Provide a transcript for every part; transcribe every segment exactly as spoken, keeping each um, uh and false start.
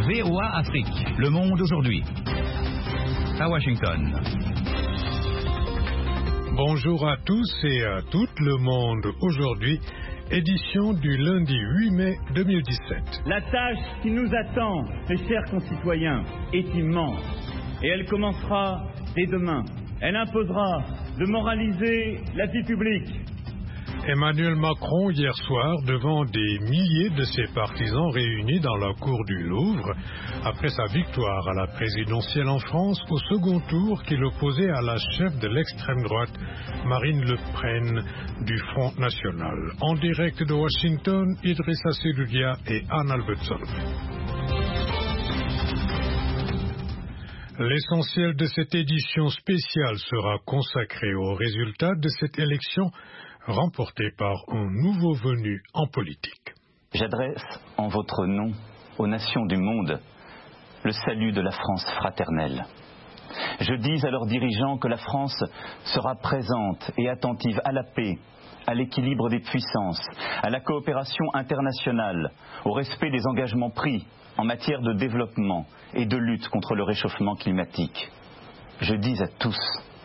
V O A Afrique, Le Monde aujourd'hui. À Washington. Bonjour à tous et à toutes, Le Monde aujourd'hui, édition du lundi huit mai deux mille dix-sept. La tâche qui nous attend, mes chers concitoyens, est immense. Et elle commencera dès demain. Elle imposera de moraliser la vie publique. Emmanuel Macron, hier soir, devant des milliers de ses partisans réunis dans la cour du Louvre, après sa victoire à la présidentielle en France au second tour qui l'opposait à la chef de l'extrême droite, Marine Le Pen, du Front National. En direct de Washington, Idrissa Seloudia et Anne Albertson. L'essentiel de cette édition spéciale sera consacré aux résultats de cette élection remportée par un nouveau venu en politique. J'adresse en votre nom aux nations du monde le salut de la France fraternelle. Je dis à leurs dirigeants que la France sera présente et attentive à la paix, à l'équilibre des puissances, à la coopération internationale, au respect des engagements pris en matière de développement et de lutte contre le réchauffement climatique. Je dis à tous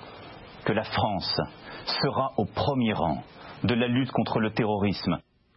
que la France sera au premier rang de la lutte contre le terrorisme.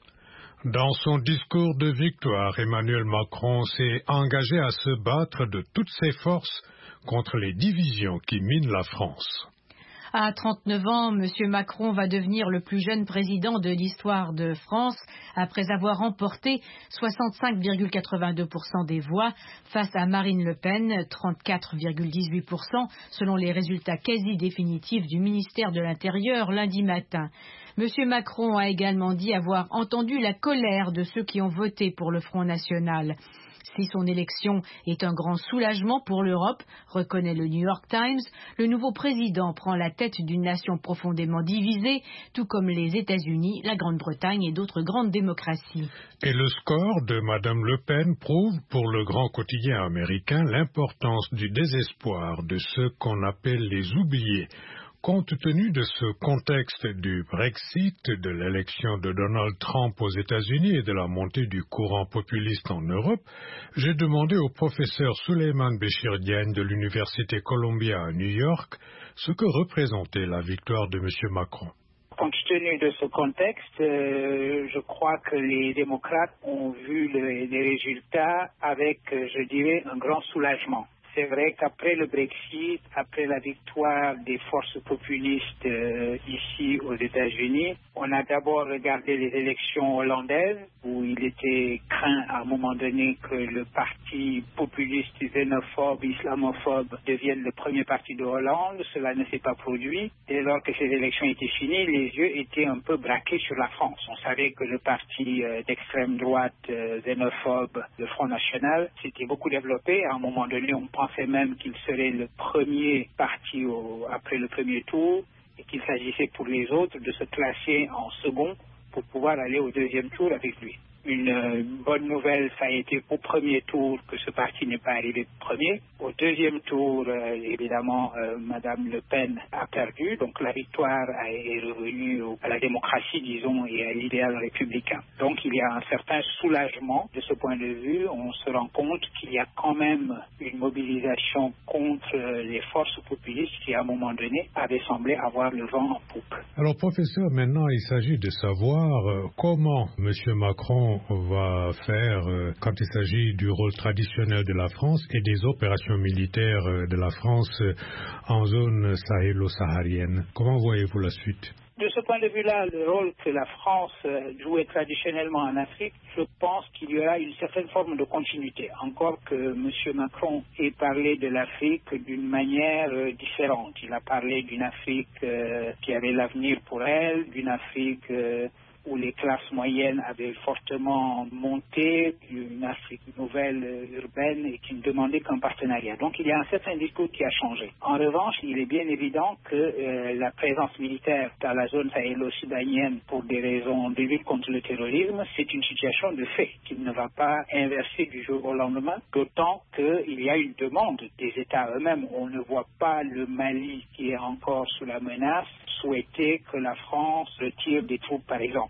Dans son discours de victoire, Emmanuel Macron s'est engagé à se battre de toutes ses forces contre les divisions qui minent la France. À trente-neuf ans, M. Macron va devenir le plus jeune président de l'histoire de France après avoir remporté soixante-cinq virgule quatre-vingt-deux pour cent des voix face à Marine Le Pen, trente-quatre virgule dix-huit pour cent selon les résultats quasi définitifs du ministère de l'Intérieur lundi matin. M. Macron a également dit avoir entendu la colère de ceux qui ont voté pour le Front National. Si son élection est un grand soulagement pour l'Europe, reconnaît le New York Times, le nouveau président prend la tête d'une nation profondément divisée, tout comme les États-Unis, la Grande-Bretagne et d'autres grandes démocraties. Et le score de Mme Le Pen prouve pour le grand quotidien américain l'importance du désespoir de ceux qu'on appelle les oubliés. Compte tenu de ce contexte du Brexit, de l'élection de Donald Trump aux États-Unis et de la montée du courant populiste en Europe, j'ai demandé au professeur Souleymane Béchir Diagne de l'Université Columbia à New York ce que représentait la victoire de M. Macron. Compte tenu de ce contexte, euh, je crois que les démocrates ont vu le, les résultats avec, euh, je dirais, un grand soulagement. C'est vrai qu'après le Brexit, après la victoire des forces populistes euh, ici aux États-Unis, on a d'abord regardé les élections hollandaises où il était craint à un moment donné que le parti populiste, xénophobe, islamophobe devienne le premier parti de Hollande. Cela ne s'est pas produit. Dès lors que ces élections étaient finies, les yeux étaient un peu braqués sur la France. On savait que le parti euh, d'extrême droite euh, xénophobe, le Front National, s'était beaucoup développé. À un moment donné, on pensait même qu'il serait le premier parti au, après le premier tour et qu'il s'agissait pour les autres de se classer en second pour pouvoir aller au deuxième tour avec lui. Une euh, bonne nouvelle, ça a été au premier tour que ce parti n'est pas arrivé premier. Au deuxième tour, euh, évidemment, euh, Mme Le Pen a perdu. Donc la victoire a, est revenue au, à la démocratie, disons, et à l'idéal républicain. Donc il y a un certain soulagement de ce point de vue. On se rend compte qu'il y a quand même une mobilisation contre euh, les forces populistes qui, à un moment donné, avaient semblé avoir le vent en poupe. Alors, professeur, maintenant, il s'agit de savoir euh, comment M. Macron va faire euh, quand il s'agit du rôle traditionnel de la France et des opérations militaires euh, de la France euh, en zone sahélo-saharienne. Comment voyez-vous la suite ? De ce point de vue-là, le rôle que la France euh, jouait traditionnellement en Afrique, je pense qu'il y aura une certaine forme de continuité. Encore que M. Macron ait parlé de l'Afrique d'une manière euh, différente. Il a parlé d'une Afrique euh, qui avait l'avenir pour elle, d'une Afrique euh, où les classes moyennes avaient fortement monté, une Afrique nouvelle euh, urbaine et qui ne demandait qu'un partenariat. Donc il y a un certain discours qui a changé. En revanche, il est bien évident que euh, la présence militaire dans la zone sahélo-sudanienne pour des raisons de lutte contre le terrorisme, c'est une situation de fait qui ne va pas inverser du jour au lendemain, d'autant qu'il y a une demande des États eux-mêmes. On ne voit pas le Mali qui est encore sous la menace souhaiter que la France retire des troupes, par exemple.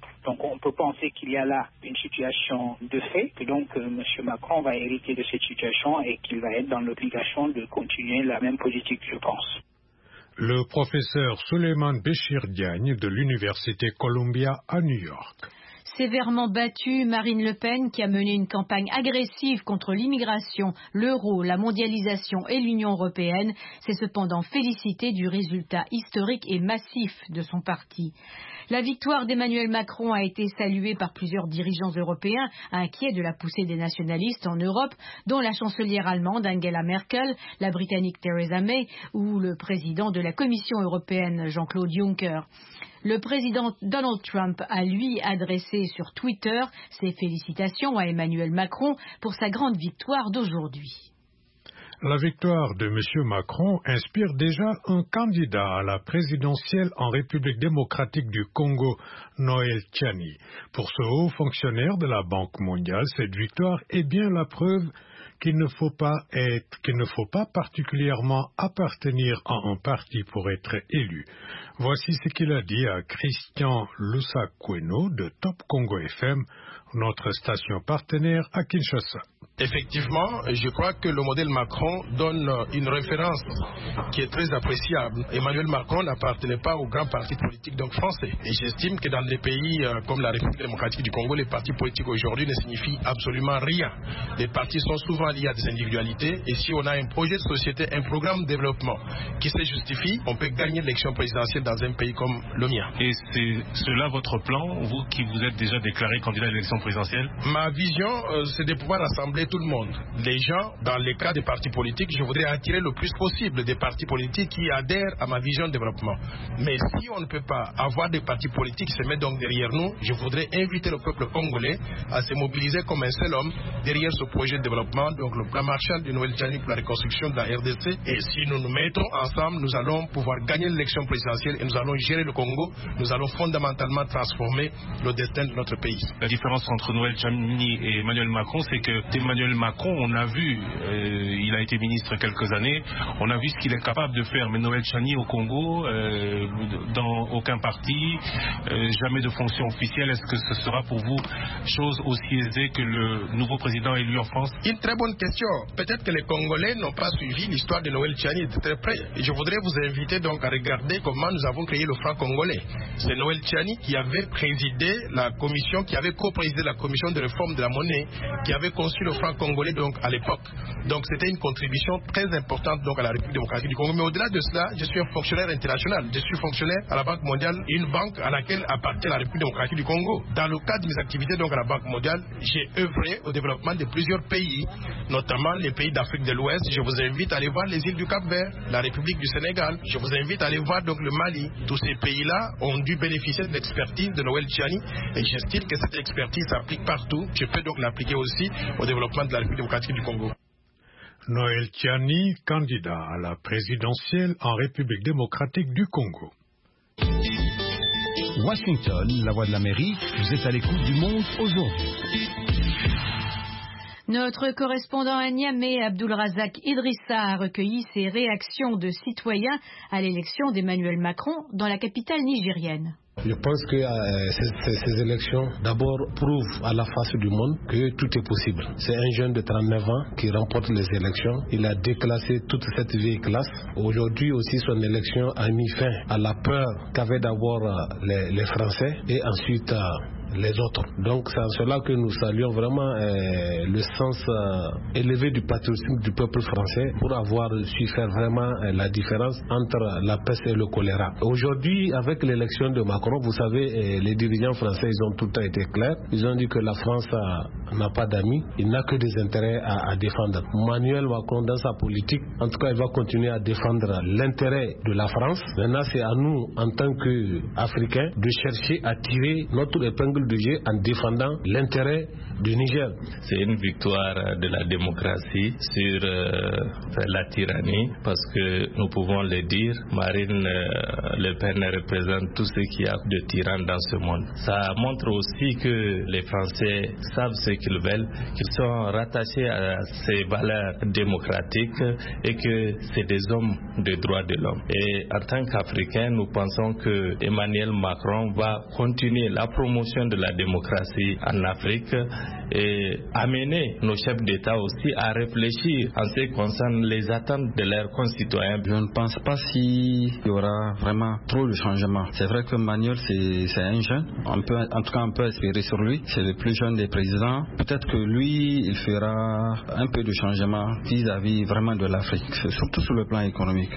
Donc on peut penser qu'il y a là une situation de fait, que donc euh, M. Macron va hériter de cette situation et qu'il va être dans l'obligation de continuer la même politique, je pense. Le professeur Souleymane Béchir Diagne de l'Université Columbia à New York. Sévèrement battue, Marine Le Pen, qui a mené une campagne agressive contre l'immigration, l'euro, la mondialisation et l'Union européenne, s'est cependant félicitée du résultat historique et massif de son parti. La victoire d'Emmanuel Macron a été saluée par plusieurs dirigeants européens inquiets de la poussée des nationalistes en Europe, dont la chancelière allemande Angela Merkel, la britannique Theresa May ou le président de la Commission européenne Jean-Claude Juncker. Le président Donald Trump a lui adressé sur Twitter ses félicitations à Emmanuel Macron pour sa grande victoire d'aujourd'hui. La victoire de M. Macron inspire déjà un candidat à la présidentielle en République démocratique du Congo, Noël Tchani. Pour ce haut fonctionnaire de la Banque mondiale, cette victoire est bien la preuve qu'il ne faut pas être, qu'il ne faut pas particulièrement appartenir à un parti pour être élu. Voici ce qu'il a dit à Christian Lusakweno de Top Congo F M, notre station partenaire à Kinshasa. Effectivement, je crois que le modèle Macron donne une référence qui est très appréciable. Emmanuel Macron n'appartenait pas au grand parti politique donc français. Et j'estime que dans des pays euh, comme la République démocratique du Congo, les partis politiques aujourd'hui ne signifient absolument rien. Les partis sont souvent liés à des individualités. Et si on a un projet de société, un programme de développement qui se justifie, on peut gagner l'élection présidentielle dans un pays comme le mien. Et c'est cela votre plan, vous qui vous êtes déjà déclaré candidat à l'élection présidentielle? Ma vision, euh, c'est de pouvoir rassembler tout le monde. Les gens, dans les cas des partis politiques, je voudrais attirer le plus possible des partis politiques qui adhèrent à ma vision de développement. Mais si on ne peut pas avoir des partis politiques qui se mettent donc derrière nous, je voudrais inviter le peuple congolais à se mobiliser comme un seul homme derrière ce projet de développement, donc le plan Marshall de Noël Tchani pour la reconstruction de la R D C. Et si nous nous mettons ensemble, nous allons pouvoir gagner l'élection présidentielle et nous allons gérer le Congo. Nous allons fondamentalement transformer le destin de notre pays. La différence entre Noël Tchani et Emmanuel Macron, c'est que Emmanuel Macron, on a vu, euh, il a été ministre quelques années, on a vu ce qu'il est capable de faire, mais Noël Tchani au Congo, euh, dans aucun parti, euh, jamais de fonction officielle, est-ce que ce sera pour vous chose aussi aisée que le nouveau président élu en France? Une très bonne question. Peut-être que les Congolais n'ont pas suivi l'histoire de Noël Tchani de très près. Et je voudrais vous inviter donc à regarder comment nous avons créé le franc congolais. C'est Noël Tchani qui avait présidé la commission, qui avait co-présidé la commission de réforme de la monnaie, qui avait conçu le franc congolais donc à l'époque. Donc c'était une contribution très importante donc à la République démocratique du Congo. Mais au-delà de cela, je suis un fonctionnaire international. Je suis fonctionnaire à la Banque mondiale, une banque à laquelle appartient la République démocratique du Congo. Dans le cadre de mes activités donc à la Banque mondiale, j'ai œuvré au développement de plusieurs pays, notamment les pays d'Afrique de l'Ouest. Je vous invite à aller voir les îles du Cap-Vert, la République du Sénégal. Je vous invite à aller voir donc le Mali. Tous ces pays-là ont dû bénéficier de l'expertise de Noël Tchani et j'estime que cette expertise s'applique partout. Je peux donc l'appliquer aussi au développement de la République démocratique du Congo. Noël Tchani, candidat à la présidentielle en République démocratique du Congo. Washington, la voix de l'Amérique, vous êtes à l'écoute du monde aujourd'hui. Notre correspondant à Niamey, Abdulrazak Idrissa, a recueilli ses réactions de citoyens à l'élection d'Emmanuel Macron dans la capitale nigérienne. Je pense que euh, ces, ces élections, d'abord, prouvent à la face du monde que tout est possible. C'est un jeune de trente-neuf ans qui remporte les élections. Il a déclassé toute cette vieille classe. Aujourd'hui aussi, son élection a mis fin à la peur qu'avaient d'abord euh, les, les Français et ensuite euh, les autres. Donc c'est en cela que nous saluons vraiment euh, le sens euh, élevé du patriotisme du peuple français pour avoir su faire vraiment euh, la différence entre la peste et le choléra. Aujourd'hui, avec l'élection de Macron, vous savez, euh, les dirigeants français, ils ont tout le temps été clairs. Ils ont dit que la France euh, n'a pas d'amis, il n'a que des intérêts à, à défendre. Emmanuel Macron, dans sa politique, en tout cas, il va continuer à défendre l'intérêt de la France. Maintenant, c'est à nous, en tant qu'Africains, de chercher à tirer notre épingle rôle de jouer en défendant l'intérêt du Niger. C'est une victoire de la démocratie sur euh, la tyrannie, parce que nous pouvons le dire, Marine euh, Le Pen représente tout ce qu'il y a de tyran dans ce monde. Ça montre aussi que les Français savent ce qu'ils veulent, qu'ils sont rattachés à ces valeurs démocratiques et que c'est des hommes de droits de l'homme. Et en tant qu'Africains, nous pensons que Emmanuel Macron va continuer la promotion de la démocratie en Afrique et amener nos chefs d'État aussi à réfléchir en ce qui concerne les attentes de leurs concitoyens. Je ne pense pas s'il y aura vraiment trop de changements. C'est vrai que Manuel, c'est un jeune. On peut, en tout cas, on peut espérer sur lui. C'est le plus jeune des présidents. Peut-être que lui, il fera un peu de changement vis-à-vis vraiment de l'Afrique, surtout sur le plan économique.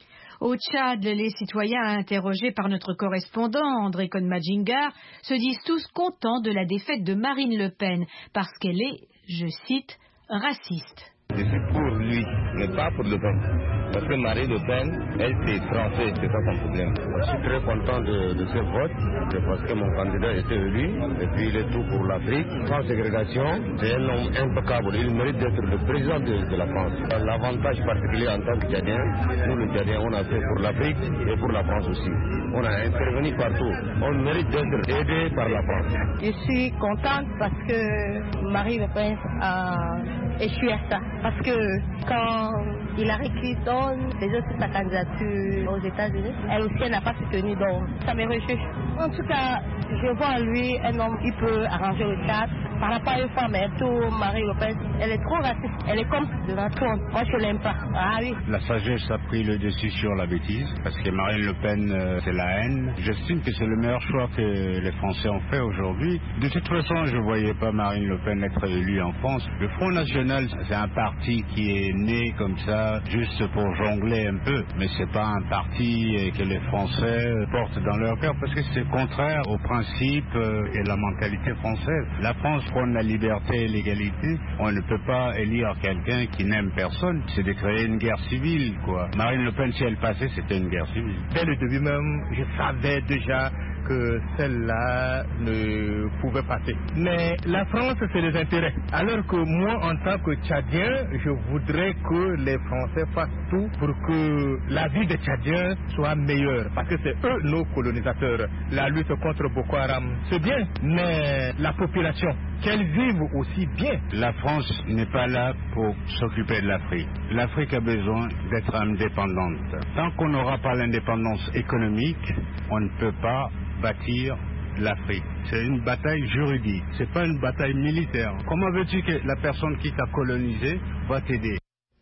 Au Tchad, les citoyens interrogés par notre correspondant André Cohn-Madjingar se disent tous contents de la défaite de Marine Le Pen parce qu'elle est, je cite, raciste. Je suis pour lui, mais pas pour Le Pen. Parce que Marine Le Pen, elle c'est français, c'est pas son problème. Je suis très content de, de ce vote, parce que mon candidat était élu, et puis il est tout pour l'Afrique. Sans ségrégation, c'est un homme impeccable, il mérite d'être le président de, de la France. L'avantage particulier en tant que Tchadien, nous les Tchadiens, on a fait pour l'Afrique et pour la France aussi. On a intervenu partout, on mérite d'être aidé par la France. Je suis contente parce que Marine Le Pen a échoué à ça. Parce que quand Hillary Clinton faisait sa candidature aux États-Unis, elle aussi elle n'a pas soutenu, donc ça me réjouit. En tout cas, je vois en lui un homme qui peut arranger le cadre. Par rapport à une femme, elle tout Marine Le Pen, elle est trop raciste. Elle est comme de la trône. Moi, je l'aime pas. Ah oui. La sagesse a pris le dessus sur la bêtise, parce que Marine Le Pen, euh, c'est la haine. J'estime que c'est le meilleur choix que les Français ont fait aujourd'hui. De toute façon, je ne voyais pas Marine Le Pen être élue en France. Le Front National, c'est un parti qui est né comme ça, juste pour jongler un peu. Mais c'est pas un parti que les Français portent dans leur cœur, parce que c'est contraire aux principes et la mentalité française. La France prône la liberté et l'égalité. On ne peut pas élire quelqu'un qui n'aime personne. C'est de créer une guerre civile, quoi. Marine Le Pen, si elle passait, c'était une guerre civile. Dès le début même, je savais déjà que celle-là ne pouvait passer. Mais la France, c'est les intérêts. Alors que moi, en tant que Tchadien, je voudrais que les Français fassent tout pour que la vie des Tchadiens soit meilleure. Parce que c'est eux, nos colonisateurs. La lutte contre Boko Haram, c'est bien. Mais la population, qu'elle vive aussi bien. La France n'est pas là pour s'occuper de l'Afrique. L'Afrique a besoin d'être indépendante. Tant qu'on n'aura pas l'indépendance économique, on ne peut pas bâtir l'Afrique. C'est une bataille juridique, c'est pas une bataille militaire. Comment veux-tu que la personne qui t'a colonisé va t'aider?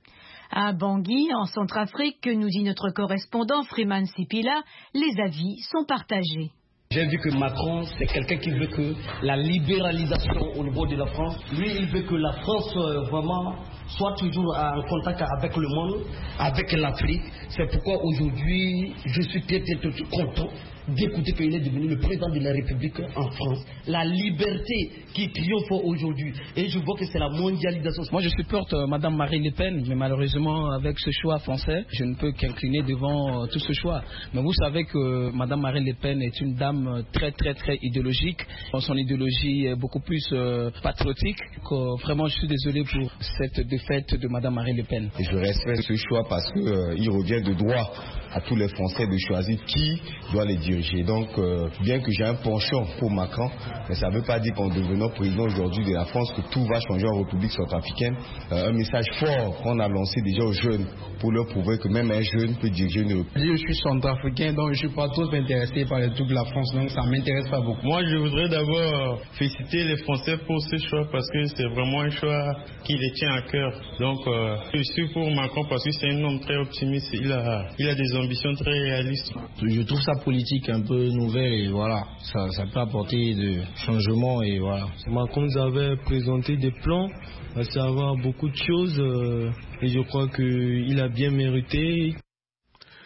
À Bangui, en Centrafrique, que nous dit notre correspondant Freeman Sipila, les avis sont partagés. J'ai vu que Macron, c'est quelqu'un qui veut que la libéralisation au niveau de la France, lui, il veut que la France euh, vraiment soit toujours en contact avec le monde, avec l'Afrique. C'est pourquoi aujourd'hui, je suis très, très, très content d'écouter qu'il est devenu le président de la République en France. La liberté qui triomphe aujourd'hui. Et je vois que c'est la mondialisation. Moi, je supporte euh, Madame Marine Le Pen, mais malheureusement, avec ce choix français, je ne peux qu'incliner devant euh, tout ce choix. Mais vous savez que euh, Madame Marine Le Pen est une dame très, très, très idéologique. Son idéologie est beaucoup plus euh, patriotique. Que, vraiment, je suis désolé pour cette défaite de Madame Marine Le Pen. Et je respecte ce choix parce qu'il euh, revient de droit à tous les Français de choisir qui doit les diriger. Donc, euh, bien que j'ai un penchant pour Macron, mais ça ne veut pas dire qu'en devenant président aujourd'hui de la France, que tout va changer en République centrafricaine. Euh, un message fort qu'on a lancé déjà aux jeunes pour leur prouver que même un jeune peut diriger une République. Je suis centrafricain, donc je ne suis pas trop intéressé par les trucs de la France, donc ça ne m'intéresse pas beaucoup. Moi, je voudrais d'abord féliciter les Français pour ce choix parce que c'est vraiment un choix qui les tient à cœur. Donc, euh, je suis pour Macron parce que c'est un homme très optimiste. Il a, il a des ambitions très réalistes. Je trouve sa politique un peu nouvelle et voilà, ça, ça peut apporter de changements et voilà. Macron nous avait présenté des plans, à savoir beaucoup de choses euh, et je crois qu'il a bien mérité.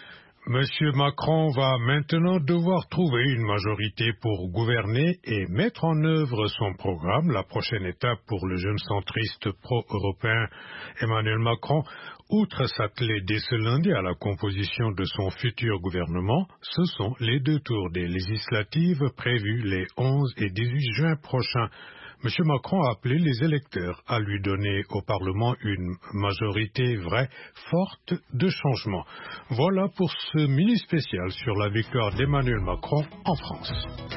Monsieur Macron va maintenant devoir trouver une majorité pour gouverner et mettre en œuvre son programme. La prochaine étape pour le jeune centriste pro-européen Emmanuel Macron, outre s'atteler dès ce lundi à la composition de son futur gouvernement, ce sont les deux tours des législatives prévues les onze et dix-huit juin prochains. Monsieur Macron a appelé les électeurs à lui donner au Parlement une majorité vraie, forte de changement. Voilà pour ce mini-spécial sur la victoire d'Emmanuel Macron en France.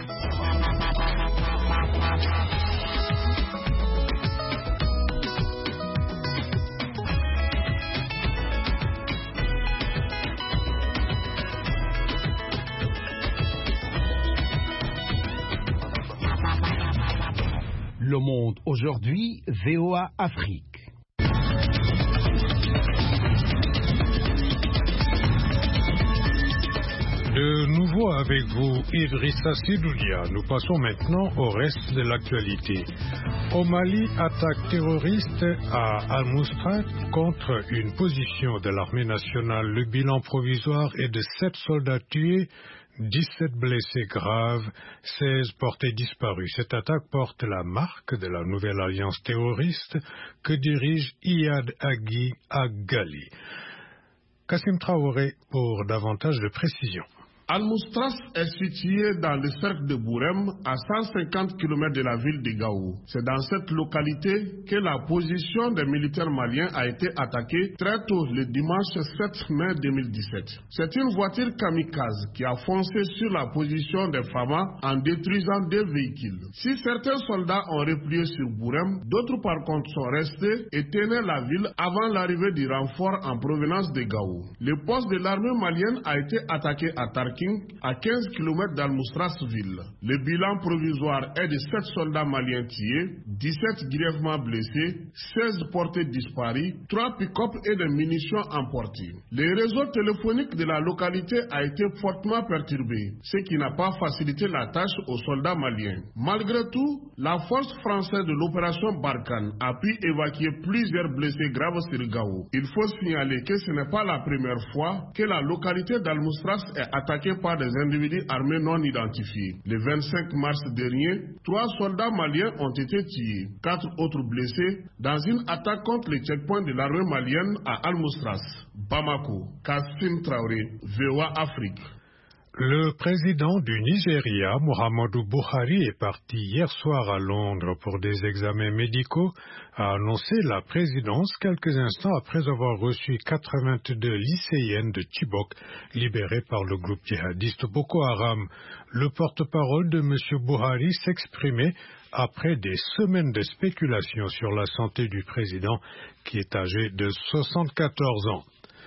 Le Monde aujourd'hui, V O A Afrique. De nouveau avec vous, Idrissa Sidoudia. Nous passons maintenant au reste de l'actualité. Au Mali, attaque terroriste à Al-Moustrat contre une position de l'armée nationale. Le bilan provisoire est de sept soldats tués, dix-sept blessés graves, seize portés disparus. Cette attaque porte la marque de la nouvelle alliance terroriste que dirige Iyad Aghi Agali. Kassim Traoré pour davantage de précisions. Al-Moustras est situé dans le cercle de Bourem, à cent cinquante kilomètres de la ville de Gao. C'est dans cette localité que la position des militaires maliens a été attaquée très tôt le dimanche sept mai deux mille dix-sept. C'est une voiture kamikaze qui a foncé sur la position des Fama en détruisant deux véhicules. Si certains soldats ont replié sur Bourem, d'autres par contre sont restés et tenaient la ville avant l'arrivée du renfort en provenance de Gao. Le poste de l'armée malienne a été attaqué à Tarki, à quinze kilomètres d'Al-Moustras-ville. Le bilan provisoire est de sept soldats maliens tués, dix-sept grièvement blessés, seize portés disparus, trois pick-up et des munitions emportées. Le réseau téléphonique de la localité a été fortement perturbé, ce qui n'a pas facilité la tâche aux soldats maliens. Malgré tout, la force française de l'opération Barkhane a pu évacuer plusieurs blessés graves sur Gao. Il faut signaler que ce n'est pas la première fois que la localité d'Al-Moustras est attaquée par des individus armés non identifiés. Le vingt-cinq mars dernier, trois soldats maliens ont été tués, quatre autres blessés dans une attaque contre les checkpoints de l'armée malienne à Al-Moustras. Bamako, Kassim Traoré, V O A Afrique. Le président du Nigeria, Muhammadu Buhari, est parti hier soir à Londres pour des examens médicaux, a annoncé la présidence quelques instants après avoir reçu quatre-vingt-deux lycéennes de Chibok libérées par le groupe djihadiste Boko Haram. Le porte-parole de M. Buhari s'exprimait après des semaines de spéculation sur la santé du président qui est âgé de soixante-quatorze ans.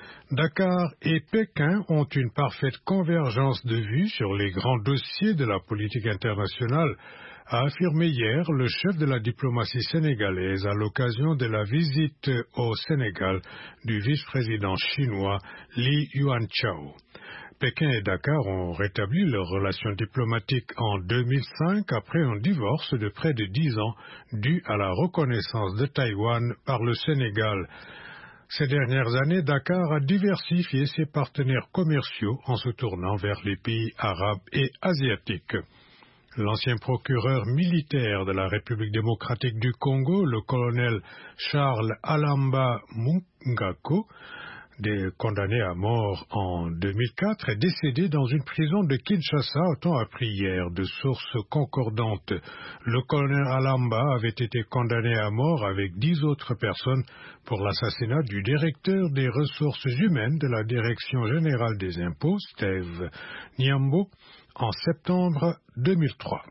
Dakar et Pékin ont une parfaite convergence de vues sur les grands dossiers de la politique internationale, a affirmé hier le chef de la diplomatie sénégalaise à l'occasion de la visite au Sénégal du vice-président chinois Li Yuanchao. Pékin et Dakar ont rétabli leurs relations diplomatiques en deux mille cinq après un divorce de près de dix ans dû à la reconnaissance de Taïwan par le Sénégal. Ces dernières années, Dakar a diversifié ses partenaires commerciaux en se tournant vers les pays arabes et asiatiques. L'ancien procureur militaire de la République démocratique du Congo, le colonel Charles Alamba Mungako, condamné à mort en deux mille quatre, est décédé dans une prison de Kinshasa, a-t-on appris hier de sources concordantes. Le colonel Alamba avait été condamné à mort avec dix autres personnes pour l'assassinat du directeur des ressources humaines de la Direction générale des impôts, Steve Niambo, en septembre deux mille trois.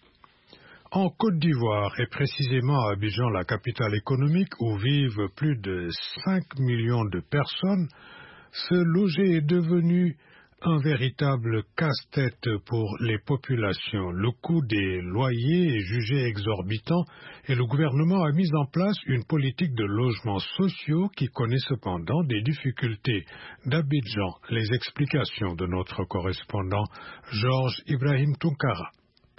En Côte d'Ivoire, et précisément à Abidjan, la capitale économique où vivent plus de cinq millions de personnes, se loger est devenu un véritable casse-tête pour les populations. Le coût des loyers est jugé exorbitant et le gouvernement a mis en place une politique de logements sociaux qui connaît cependant des difficultés. D'Abidjan, les explications de notre correspondant Georges Ibrahim Tunkara.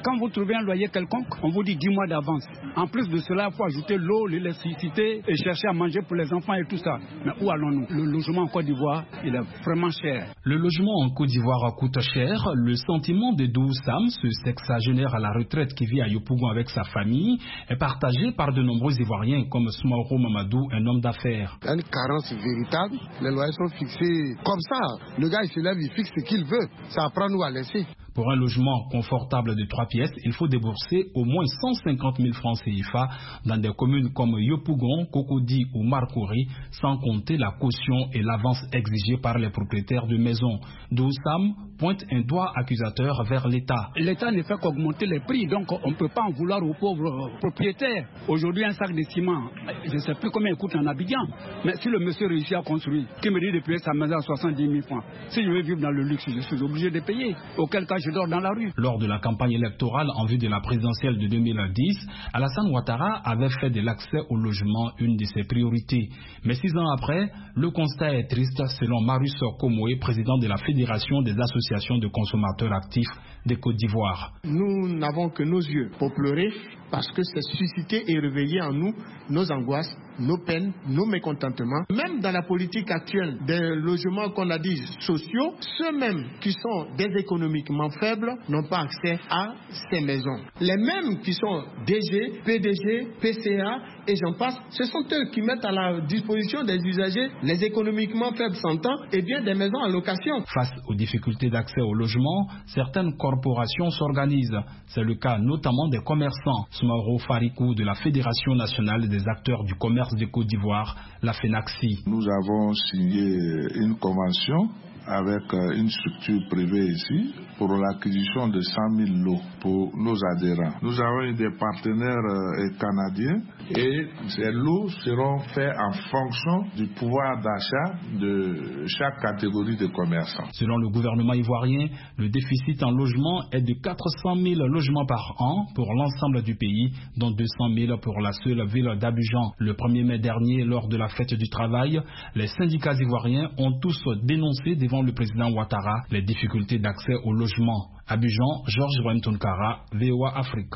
Quand vous trouvez un loyer quelconque, on vous dit dix mois d'avance. En plus de cela, il faut ajouter l'eau, l'électricité et chercher à manger pour les enfants et tout ça. Mais où allons-nous? Le logement en Côte d'Ivoire, il est vraiment cher. Le logement en Côte d'Ivoire coûte cher. Le sentiment de Dou Sam, ce sexagénaire à la retraite qui vit à Yopougon avec sa famille, est partagé par de nombreux Ivoiriens comme Soumaoro Mamadou, un homme d'affaires. Il y a une carence véritable. Les loyers sont fixés comme ça. Le gars, il se lève, il fixe ce qu'il veut. Ça apprend nous à laisser. Pour un logement confortable de trois pièces, il faut débourser au moins cent cinquante mille francs C F A dans des communes comme Yopougon, Cocody ou Marcouri, sans compter la caution et l'avance exigée par les propriétaires de maisons. Dou Sam pointe un doigt accusateur vers l'État. L'État ne fait qu'augmenter les prix, donc on ne peut pas en vouloir aux pauvres propriétaires. Aujourd'hui, un sac de ciment, je ne sais plus combien il coûte en Abidjan, mais si le monsieur réussit à construire, qui me dit de payer sa maison à soixante-dix mille francs, si je veux vivre dans le luxe, je suis obligé de payer, auquel cas je dors dans la rue. Lors de la campagne électorale en vue de la présidentielle de deux mille dix, Alassane Ouattara avait fait de l'accès au logement une de ses priorités. Mais six ans après, le constat est triste selon Marius Komoé, président de la Fédération des associations de consommateurs actifs de Côte d'Ivoire. Nous n'avons que nos yeux pour pleurer parce que c'est suscité et réveillé en nous nos angoisses, nos peines, nos mécontentements. Même dans la politique actuelle des logements qu'on a dit sociaux, ceux-mêmes qui sont déséconomiquement faibles n'ont pas accès à ces maisons. Les mêmes qui sont D G, P D G, P C A et j'en passe, ce sont eux qui mettent à la disposition des usagers, les économiquement faibles s'entend, et bien des maisons en location. Face aux difficultés d'accès au logement, certaines corporations s'organisent. C'est le cas notamment des commerçants. Soumaoro Farikou de la Fédération nationale des acteurs du commerce de Côte d'Ivoire, la FENACSI. Nous avons signé une convention avec une structure privée ici pour l'acquisition de cent mille lots pour nos adhérents. Nous avons eu des partenaires euh, canadiens et ces lots seront faits en fonction du pouvoir d'achat de chaque catégorie de commerçants. Selon le gouvernement ivoirien, le déficit en logement est de quatre cent mille logements par an pour l'ensemble du pays, dont deux cent mille pour la seule ville d'Abidjan. Le premier mai dernier, lors de la fête du travail, les syndicats ivoiriens ont tous dénoncé devant le président Ouattara les difficultés d'accès au logement. Abidjan, Georges Wentonkara, V O A Afrique.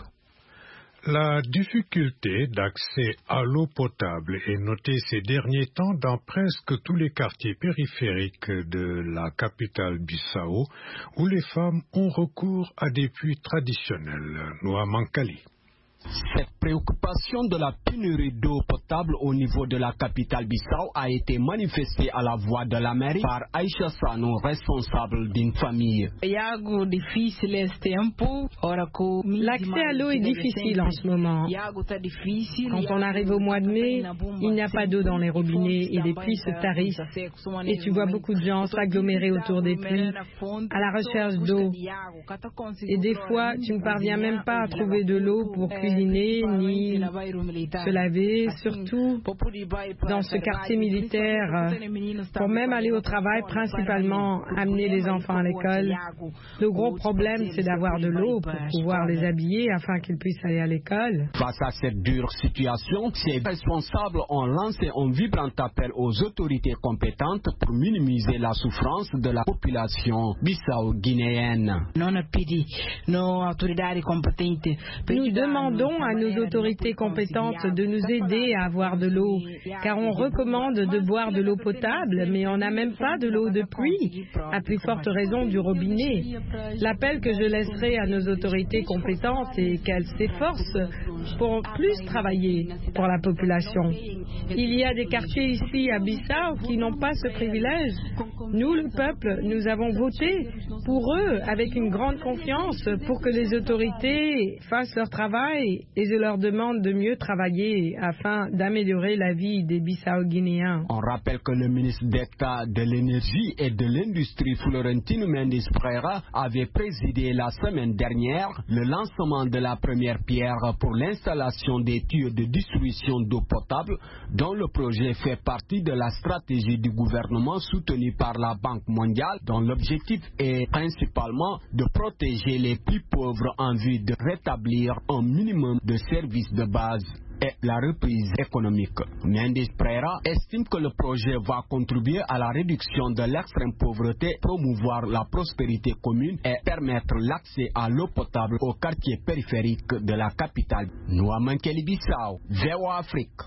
La difficulté d'accès à l'eau potable est notée ces derniers temps dans presque tous les quartiers périphériques de la capitale Bissau, où les femmes ont recours à des puits traditionnels. Noa Mankali. Cette préoccupation de la pénurie d'eau potable au niveau de la capitale Bissau a été manifestée à la voix de la mairie par Aïcha Sano, responsable d'une famille. L'accès à l'eau est difficile en ce moment. Quand on arrive au mois de mai, il n'y a pas d'eau dans les robinets et les puits se tarissent. Et tu vois beaucoup de gens s'agglomérer autour des puits à la recherche d'eau. Et des fois, tu ne parviens même pas à trouver de l'eau pour cuisiner ni se laver, surtout dans ce quartier militaire, pour même aller au travail, principalement amener les enfants à l'école. Le gros problème, c'est d'avoir de l'eau pour pouvoir les habiller afin qu'ils puissent aller à l'école. Face à cette dure situation, ces responsables ont lancé un vibrant appel aux autorités compétentes pour minimiser la souffrance de la population bissau-guinéenne. Nous demandons à nos autorités compétentes de nous aider à avoir de l'eau, car on recommande de boire de l'eau potable, mais on n'a même pas de l'eau de pluie, à plus forte raison du robinet. L'appel que je laisserai à nos autorités compétentes est qu'elles s'efforcent pour plus travailler pour la population. Il y a des quartiers ici à Bissau qui n'ont pas ce privilège. Nous, le peuple, nous avons voté pour eux avec une grande confiance pour que les autorités fassent leur travail et je leur demande de mieux travailler afin d'améliorer la vie des Bissau-Guinéens. On rappelle que le ministre d'État de l'Énergie et de l'Industrie, Florentino Mendes Pereira, avait présidé la semaine dernière le lancement de la première pierre pour l'installation des tuyaux de distribution d'eau potable, dont le projet fait partie de la stratégie du gouvernement soutenue par la Banque mondiale, dont l'objectif est principalement de protéger les plus pauvres en vue de rétablir un minimum de services de base. et la reprise économique. Mendes Pereira estime que le projet va contribuer à la réduction de l'extrême pauvreté, promouvoir la prospérité commune et permettre l'accès à l'eau potable aux quartiers périphériques de la capitale. Nouamankeli Bissau, V O A Afrique.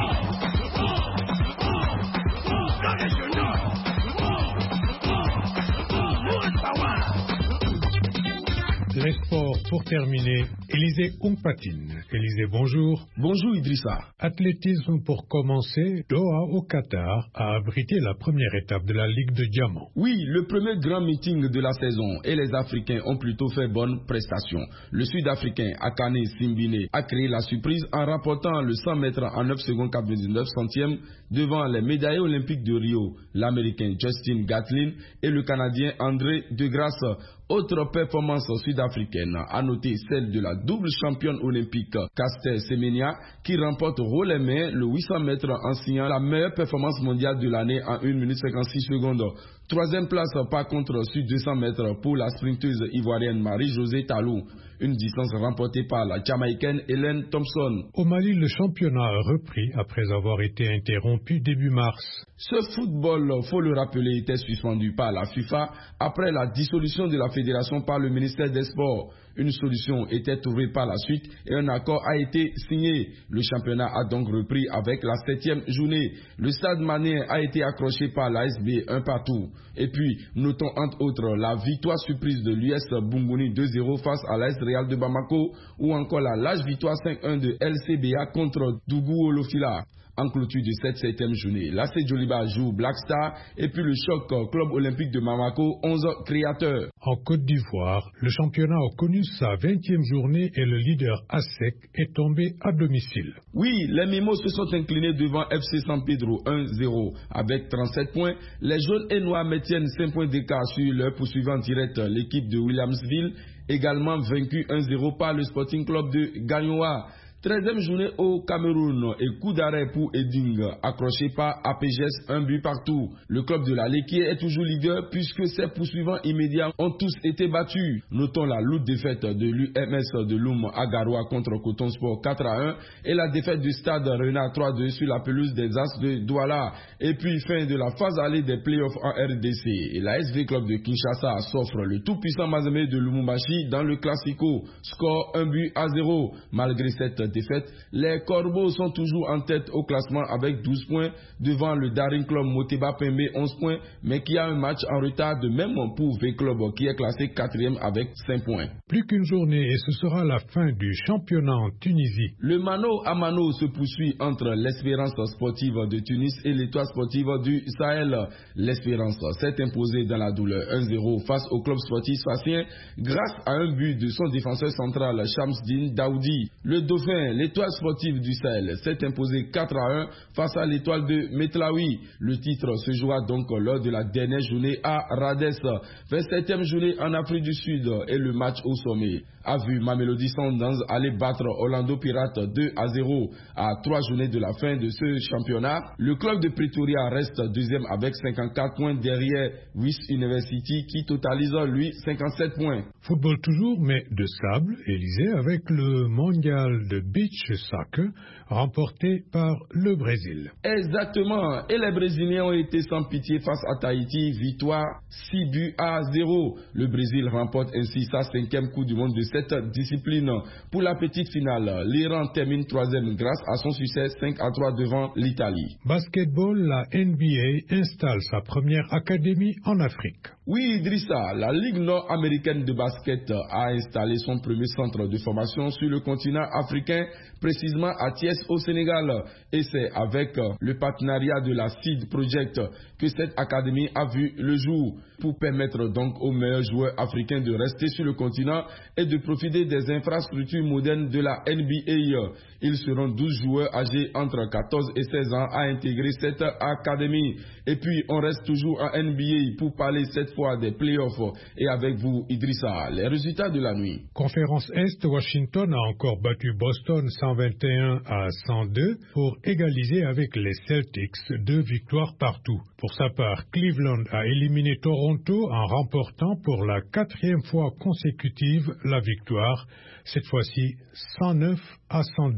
Les sports pour terminer. Élisée Oungpatine. Élisée, bonjour. Bonjour Idrissa. Athlétisme pour commencer. Doha au Qatar a abrité la première étape de la Ligue de Diamant. Oui, le premier grand meeting de la saison et les Africains ont plutôt fait bonne prestation. Le Sud-Africain Akane Simbine a créé la surprise en remportant le cent mètres en neuf secondes quatre-vingt-dix-neuf centièmes devant les médaillés olympiques de Rio, l'Américain Justin Gatlin et le Canadien André Degrasse. Autre performance sud-africaine, à noter celle de la double championne olympique Caster Semenya qui remporte haut les mains le huit cents mètres en signant la meilleure performance mondiale de l'année en une minute cinquante-six secondes. Troisième place par contre sur deux cents mètres pour la sprinteuse ivoirienne Marie-Josée Talou, une distance remportée par la Jamaïcaine Hélène Thompson. Au Mali, le championnat a repris après avoir été interrompu début mars. Ce football, faut le rappeler, était suspendu par la FIFA après la dissolution de la fédération par le ministère des Sports. Une solution était trouvée par la suite et un accord a été signé. Le championnat a donc repris avec la septième journée. Le stade malien a été accroché par l'A S B un partout. Et puis, notons entre autres la victoire surprise de l'U S Bunguni deux zéro face à l'A S Real de Bamako ou encore la large victoire cinq un de L C B A contre Dougou Olofila. En clôture de cette septième journée, l'A C Djoliba joue Black Star et puis le Choc Club Olympique de Bamako, onze créateurs. En Côte d'Ivoire, le championnat a connu sa vingtième journée et le leader A S E C est tombé à domicile. Oui, les Mimos se sont inclinés devant F C San Pedro un zéro avec trente-sept points. Les jaunes et noirs maintiennent cinq points d'écart sur leur poursuivant direct, l'équipe de Williamsville, également vaincu un zéro par le Sporting Club de Gagnoa. treizième journée au Cameroun et coup d'arrêt pour Eding, accroché par A P G S, un but partout. Le club de la Léquier est toujours leader puisque ses poursuivants immédiats ont tous été battus. Notons la lourde défaite de l'U M S de Loum à Garoua contre Coton Sport quatre à un et la défaite du Stade Renard trois deux sur la pelouse des As de Douala. Et puis fin de la phase allée des playoffs en R D C. Et la S V Club de Kinshasa s'offre le tout-puissant Mazembe de Lumumbashi dans le Classico. Score un but à zéro. Malgré cette défaite, les Corbeaux sont toujours en tête au classement avec douze points devant le Daring Club Moteba Pembe onze points, mais qui a un match en retard de même pour V Club qui est classé quatrième avec cinq points. Plus qu'une journée et ce sera la fin du championnat en Tunisie. Le mano à mano se poursuit entre l'Espérance sportive de Tunis et l'Étoile sportive du Sahel. L'Espérance s'est imposée dans la douleur un zéro face au club sportif sfaxien grâce à un but de son défenseur central Shamsdine Daoudi. Le Dauphin, l'Étoile sportive du Sahel, s'est imposée quatre à un face à l'Étoile de Metlaoui. Le titre se jouera donc lors de la dernière journée à Rades. vingt-septième journée en Afrique du Sud et le match au sommet a vu Mamelodi Sundowns aller battre Orlando Pirates deux à zéro à trois journées de la fin de ce championnat. Le club de Pretoria reste deuxième avec cinquante-quatre points derrière Wits University qui totalise lui cinquante-sept points. Football toujours, mais de sable, Élysée, avec le mondial de beach soccer remporté par le Brésil. Exactement, et les Brésiliens ont été sans pitié face à Tahiti, victoire six buts à zéro. Le Brésil remporte ainsi sa cinquième Coupe du monde de cette discipline. Pour la petite finale, l'Iran termine troisième grâce à son succès cinq à trois devant l'Italie. Basketball, la N B A installe sa première académie en Afrique. Oui, Idrissa, la Ligue nord-américaine de basket a installé son premier centre de formation sur le continent africain, précisément à Thiès au Sénégal. Et c'est avec le partenariat de la Seed Project que cette académie a vu le jour, pour permettre donc aux meilleurs joueurs africains de rester sur le continent et de profiter des infrastructures modernes de la N B A. Ils seront douze joueurs âgés entre quatorze et seize ans à intégrer cette académie. Et puis on reste toujours en N B A pour parler cette fois des playoffs. Et avec vous, Idrissa, les résultats de la nuit. Conférence Est, Washington a encore battu Boston cent vingt et un à cent deux pour égaliser avec les Celtics, deux victoires partout. Pour sa part, Cleveland a éliminé Toronto en remportant pour la quatrième fois consécutive la victoire, cette fois-ci cent neuf à cent deux.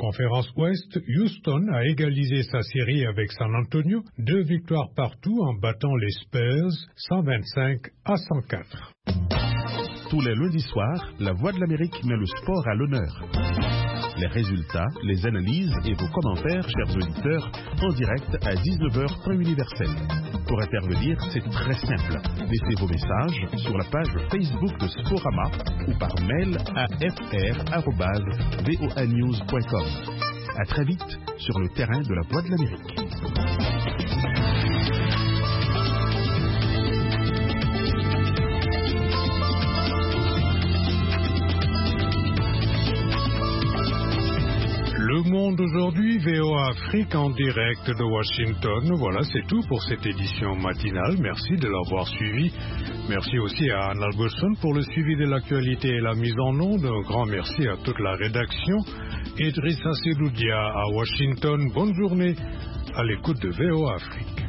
Conférence Ouest, Houston a égalisé sa série avec San Antonio, deux victoires partout en battant les Spurs cent vingt-cinq à cent quatre. Tous les lundis soirs, La Voix de l'Amérique met le sport à l'honneur. Les résultats, les analyses et vos commentaires, chers auditeurs, en direct à dix-neuf heures temps universel. Pour intervenir, c'est très simple. Laissez vos messages sur la page Facebook de Sporama ou par mail à f r arobase voa news point com. À très vite sur le terrain de La Voix de l'Amérique. Le Monde aujourd'hui, V O A Afrique en direct de Washington. Voilà, c'est tout pour cette édition matinale. Merci de l'avoir suivi. Merci aussi à Anne Alberson pour le suivi de l'actualité et la mise en onde. Un grand merci à toute la rédaction. Idrissa Seloudia à Washington. Bonne journée à l'écoute de V O A Afrique.